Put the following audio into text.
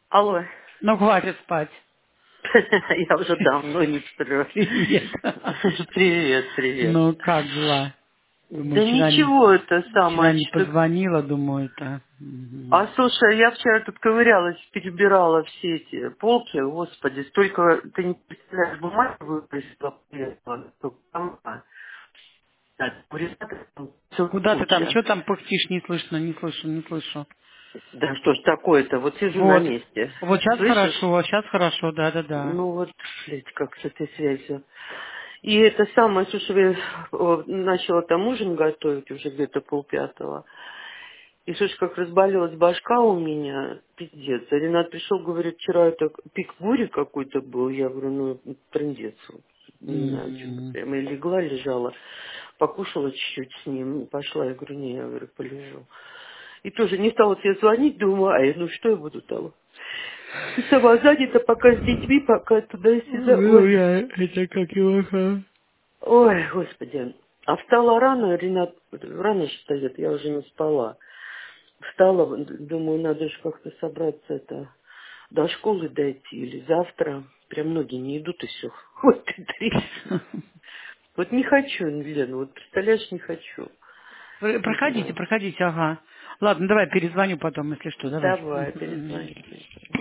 Алло. Ну, хватит спать. Я уже давно не сплю. Привет. Привет, привет. Ну, как дела? Думаю, Да ничего, это вчера самое, не что... позвонила, думаю, это... А слушай, я вчера тут ковырялась, перебирала все эти полки, господи, столько, ты не представляешь, бумаги выбросила, столько там, да, у ребят там всё Куда ты там? куча. Что там пыхтишь? Не слышно, не слышу, не слышу. Да что ж такое-то, вот сижу на Вот. месте. Вот Слышишь? сейчас хорошо, да-да-да. Ну вот, блядь, как с этой связью. И это самое, слушай, начала там ужин готовить уже где-то полпятого. И слушай, как разболелась башка у меня, пиздец. А Ренат пришел, говорит, вчера это пик бури какой-то был. Я говорю, ну, трындец. Вот. Не знаю, что-то Мгм. прямо и легла, лежала. Покушала чуть-чуть с ним, пошла, я говорю, не, я говорю, полежу. И тоже не стала тебе звонить, думаю, ну что я буду там? Сама занята, пока с детьми, пока туда и сюда. Ну, Ой, я это как его... ой, господи. А встала рано, Ренат рано же встает, я уже не спала. Встала, думаю, надо же как-то собраться это до школы дойти или завтра. Прям ноги не идут и все. Вот ты трясет. Вот не хочу, Лена, вот представляешь, не хочу. Не Проходите, знаю. проходите, ага. Ладно, давай перезвоню потом, если что, давай. Давай, Мгм. перезвони.